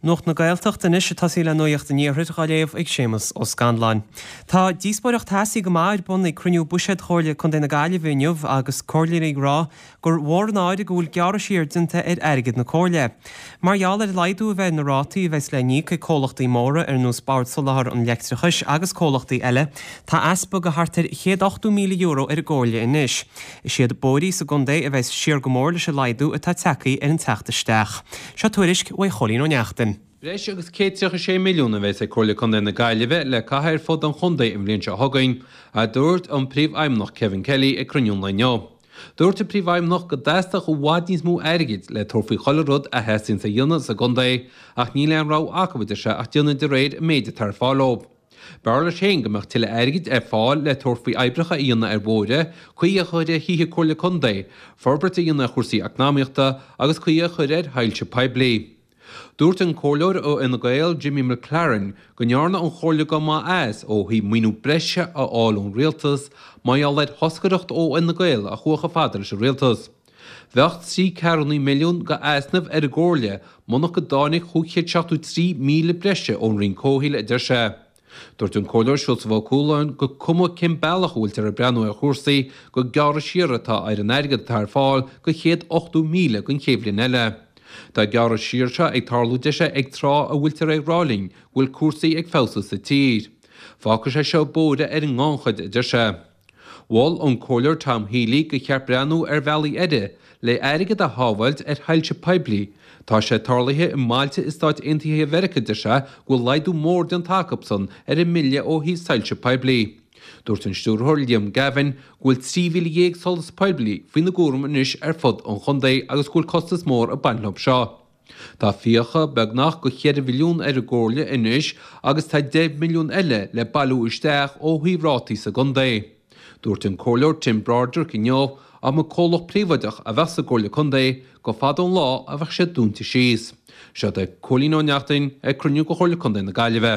Noch na gaeltacht in isise tasí le nuocht a níorthid galéomh ag sémas ó Scanláin. Tá díosbaireacht tasí go máid bun ag cruniú buiséad chóirle chun déna gaile bhiniuh agus cóirlíí rá gur mhór náid a gúil geara siar dinta airgid na cóirle. Marall leidú a bheith na rátaí bheits le ní go cólachtaí móra nó spáir soláthar an leictrichis agus cólachtaí eile, tá aspa go hartar 8 milliún euro ar ggóirle inis. Is siad bóirí sa gundé a bheits siar go mór leis a leidú atá tecaí ar an teachtasteach. Se tuairisc ó cholín ó neachtain. Breis agus 6 milliún a bheits a cóirla chun na gaiileh le caitheir fód an chundaí im bhliain se thugainn a dúirt an príomh-aimneach Kevin Kelly ag cruniún le neo. Dúirt a príomh-aimneach go d'asta go bhhaid níos mó airgid le torfaí cholarrud a heastin sa dionad sa gundaí ach ní leon rá acabaide se ach dionad de réid méide tar fáilób. Bearla sé gomach tiile airgid ar fáil le torfaí eibrecha íonna ar bóide chuí a chuide híthe cóirla chundaí, forbert a íonna chursaí acnáíochta agus chuí a chuidir hailse peblií. Dúirt an cóirleoir ó ina Gael Jimmy McLaren go nearna an chóirle go má as ó hí muoinú breise a áilún rialtas má leid hoscaireacht ó ina Gael a chuacha fadar se rialtas. Bheocht 3 milliún go asnamh ar a ggóirle mnach go dánig chuúchéad 3 míle breise ón rin cóhíle idir se. Dúirt an cóirleoir siúlsa bhá cúláin go cuma cin bailachúilt ar a breanú a chóirsaí go gearra siarratá ar an airgid tar fáil go 8 míle gon chéimhlín eile. Tá gearra siirse ag tarlú deise ag trá a bhfuiltar ag ráling bhfuil cuasaí ag fása sa tír. Fáca sé seo bóide ar an ngáchaid idir se. Bháil an cóirleoir Tom Healy go cheap breanú ar bhealaí eide le airgid a hábhailt ar hailse peblií. Tá sé tarlaithe i Máilte is Stáit Aontaithe Mheiriceá de se bhfuil leidú mór den Tacobson ar 1 milliún ó hí sailse peblií. Dúirt an stúrthóir Liam Gavin bhfuil 3,000 solas peblií faoin na gúram inis ar fud an chundaí agus bhfuil costas mór a bainlop seo. Tá fíocha beagnach go 7 milliún ar a ggóirle inis agus tá 10 milliún eile le bailú isteach ó huimhrátaí sa gundaí. Dúirt an cóirleoir Tim Broderick i nneomh am a cólach príomhaideach a bheits a ggóirle chundaí go fadón lá a bheith sé dúnta síos. Seo de cholín ó neachtain ag cruniú go chóirle chundaí na gaiileh.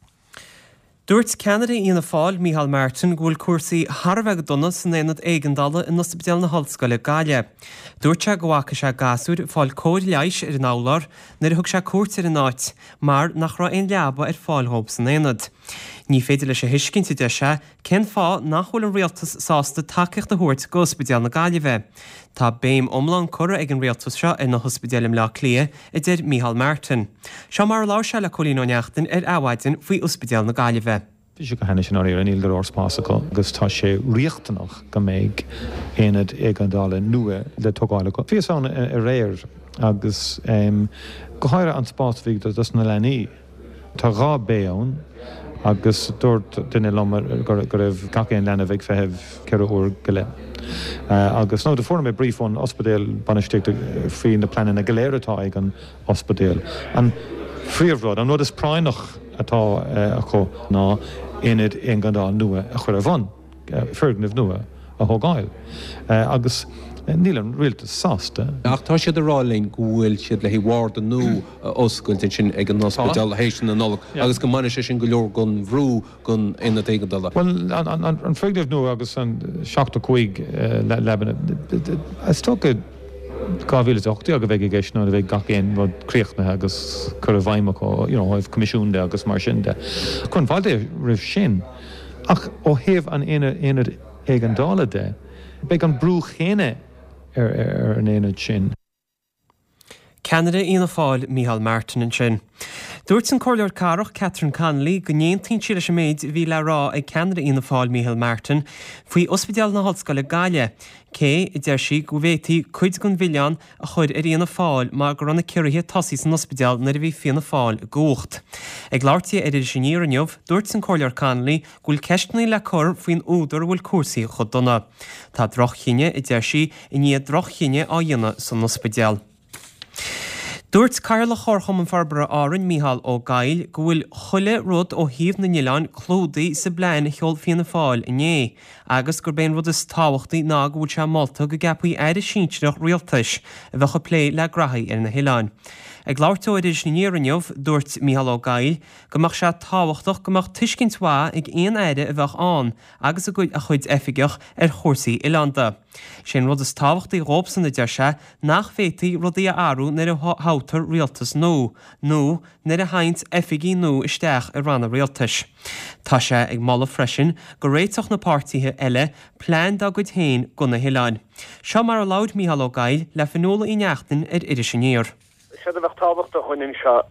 Dúirt Canada íana fáil Micheál Martin ghfuil cuasaí Harbheith donna san éanad éigeandála in Ospidéal na Hallscoile Gaile. Dúirt se gohacha se gasúr fáil cóir leiis ar an álar nar thug se cuairt ar an áit, mar nach rá aon leaba ar fáilthóp san éanad. Ní féidir leis a hiiscinnta de se, cén fá nachhfuil an rialtas sásta takeíocht a thuirt go Ospidéal na Gaillimhe. Tá béim omlan cura ag an rialtas seo in na Hospidéalim le Clia idir Micheál Martin. Seo mar lá se le cholín ó neachtain ar áhaitin faoi Ospidéal na Gaillimhe. Bhí go hena sin áir an íl gur spásacha agus tá sé riachtanach go méid éad éigeandála nua le tugáile go. Fios an a réir agus go háire an spásmhí dus na lenaí. Tá rá béann agus dúirt duine lomar gur raibh gacéon lena bheith feitheamh ceithre uair go le. Agus nó de fórna mé bríomhán Ospidéal banisteachta faoin na pleanana na galéiretá ag an Ospidéal. An phríomhrád, an rud is práinnach atá a chu ná inad éigeandála nua a chuir a bhain, feargnamh nua a thugáil. Agus níl an rialtas sásta. Ach tá siad a rálainn gúil siad le híhhard an nó oscailte sin ag an Ospidéal hééis sin an nolach, agus go mana sé sin go leor gon bhrú gon inad éigeandála. Well, an feargnamh nua agus an 75 lebanna, tógad 2008 aga bheith géis ná a bheith gacéon bhd críochnathe agus chur a bhaimach ó haibh comisiúnde agus mar sin de. Chun bhaide rih sin, ach ó thaobh an éad éigeandála de, beidh an brú chéine ar an éad sin. Canada íana fáil Micheál Martin an sin. Dúirt an cóirleoir Carach Catherine Connolly go 19 siad a méid bhí le rá ag Canada íana fáil Micheál Martin faoi Ospidéal na Hallscoile Gaile. Cé i d deir si go bhhétaí 5 mhilliún a chuir ar íana fáil mar gur anna cirithe tosaí san Ospidéal nar a bhí fianna fáil gocht. Ag láirtí ar sin níor aniuh, dúirt an cóirleoir Connolly ghfuil ceistnaí le cur faoin údar bhfuil cuasaí chud donna. Tá drochchinne i d deir si i níiad drochchinne á dhéanana san Ospidéal. Dúirt Carla Chorcham an farbara árann Micheál ó Gail go bhfuil chuile rud ó híomh na Níleán clúdaí sa bléin cheol fianna fáil inné, agus gur ben rud is táhachtaí ná go bhfuil se molta go gapaí air a síntreach rialtais a bheith chu lé le grathaí ar na Hileáin. Ag láirtóidir níorniuh dúirt Mícheál Ó Gail gomach se táhachtach gomach tuiscinntá ag aon éide a bheith an agus a chuid effigeach chórsaí Ilanda. Sin rud is táhachttaí róbsan na deir se nach fétaí rudaí a áú nar a hátar rialtas nó nar a haint effigií nó isteach a ranna rialtas. Tá sé ag mala freisin go réiteach na páirtithe eile plán da go tain gona Hiláin. Seo mar a laud Mícheál Ó Gail le fanóla í neachtain idir sin níor. Se a bheith tábhacht a chuinn seo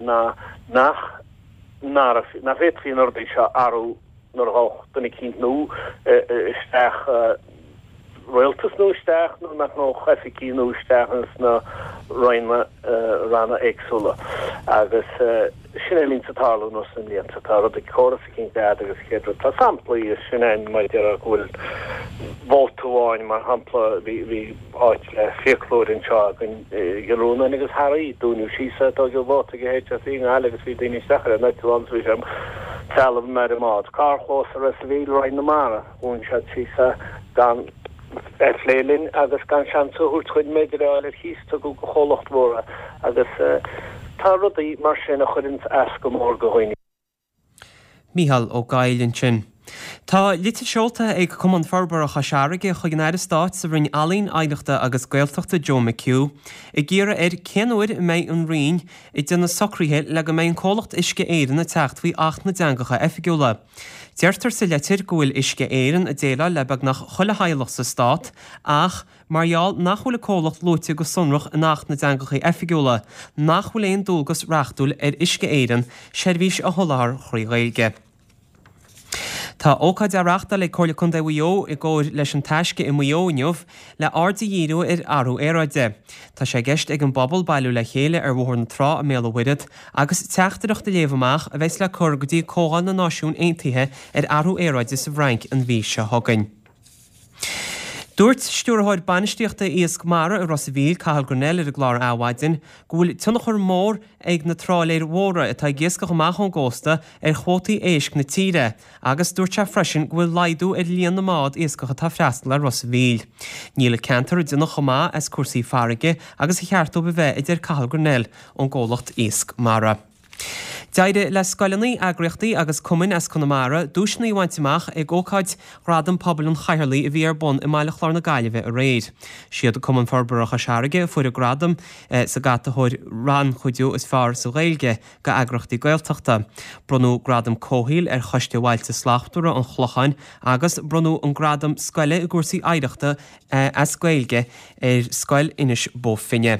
na fétrí ordaí seo áú nar hách duna cínt nó isteach royaltas nó isteach nó nach nó cheficí nó isteachans na roiinme ranna éagsúla agus sinna lín satála nó san líon satála de choras cin dead agus chéadú tá samplaí is sinna maid ar a ghfuil bhótáin mar hampla bhí áit le fiochlórin seo gon gurúna agus Harry dúnú sísa tá go bhóta go héit a sí agus bhí daoine stachar a netúans bhí sem talamh mar mád carchlós a ras bhí roiin na mara ún se sísa gan lélinn agus gan seanú chuid méidir eile hísta go cholacht móra agus tá rudaí mar sin a chuirint as go mór go hoine. Mícheál Ó Gail sin. Tá lite seolta ag cuman farbar a chasearige chu gnéir Stát sa rinne alín aileachta agus gailteachta Joe McHugh i ggéire ceanúir méid an rion i duna socríthe le go méid cólacht isce éireann na techt faoi 8 na deangacha effigiúla. Deirtar sa letir gohfuil isce éireann a déile lebeg nach chola haileach sa Stát ach marall nachhfuil cólacht lóite go sunrach in 8 na deangacha effigiúla nachhfuil éon dulgus reachtúil isce éireann seirbhís a tholáir chraí Gaeilge. Tá ócáid areachta le cóla chun de bhuió i ggóir leis an taisce i muoinmh le arda dhíú arú éráide. Tá sé gceist ag an bobbal bailú le chéile ar bhór an trá a méla huiad agus teachtarach de léomhach a bheits le chur go dtí cóáin na náisiún aontaithe arú éráide sa bhrainc an bhí se thugainn. Dúirt stúrthid banistíochta Íosc Mara a Rossaville Cathal Gurnell ar a glár áhaidin go bhfuil tunna chur mór ag na tráléir mhóra atá gcéasca go maith an ggósta chótaí éisc na tíre agus dúirt se freisin go bhfuil laidú líon na mád éascacha tá freastal ar Rossaville. Níl cantar duna chomá as cuasaí farige agus i cheartú be bheith idir Cathal Gurnell ón ggólacht Íosc Mara. Deide le scoilinaí agrachtaí agus cumin as Conamara dúisnaí bhainteach ag ócáid gradam pobl an chairlaí a bhí ar bun i maiile chlár na Gaillimhe a réid. Siad a cuman farbarach a seairige fuair a gradam sa gata chuir ran chuidú is fearr sa Gaeilge go agrachtaí gailteachta. Brunú gradam cóhíil ar choiste bhailte slachtúra an chlocháin agus brunú an gradam scoile i gúrsaí aireachta as Gaeilge ar scoil inis bó finne.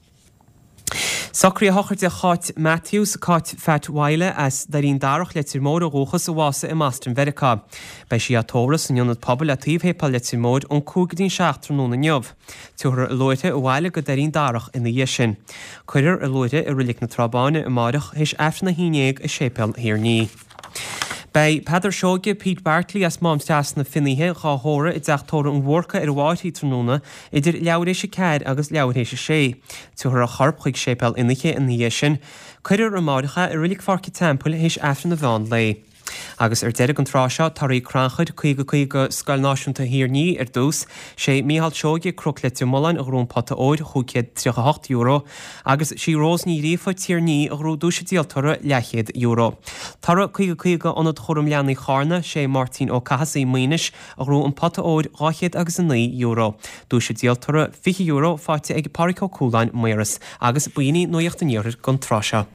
Socrí a hochart a cháit Matthews a cáit Fatwaile as darín darach letir mór a róchas a bhása i Mastran Verica. Bei si a tóras an ionad pobl a tíomhhépa letir mór ón cúgadín seachtar nó na neamh. Tuair a loite a bhhaile go darín darach ina dhéisin. Cuirir a loite i rilik na trabáine i marach hís efna hínéag a sépel hir ní. Bei Peadar Seoige Pete Bartley as mámsteas na finíthe cháthóra i d deachtóra an bhórcha ar bháithí tróna idir leabhréise cead agus leabhréise sé. Tuair a charp chuig sépel inaiche in sin, chuidir a máidecha i rilik farci temple hís efna na bheán lei. Agus ar deire an tráseo tarí cranchaid chuig scoil náisiúnta hir ní ar dús sé Mícheál Seoige cruc le Timolain a grún pata óid chucéad €38 agus sí rós ní rifa tír ní a grú dúise díaltóra lechéad €. Tara chuig anad chom leannaí charna sé Martin ó Cahasaí Muinis a grú an pata óid ráchéad agus €9. Dúise díaltóra €20 fáte ag Paricó Cúlain Muiras agus buoine nuocht an gan tráseo.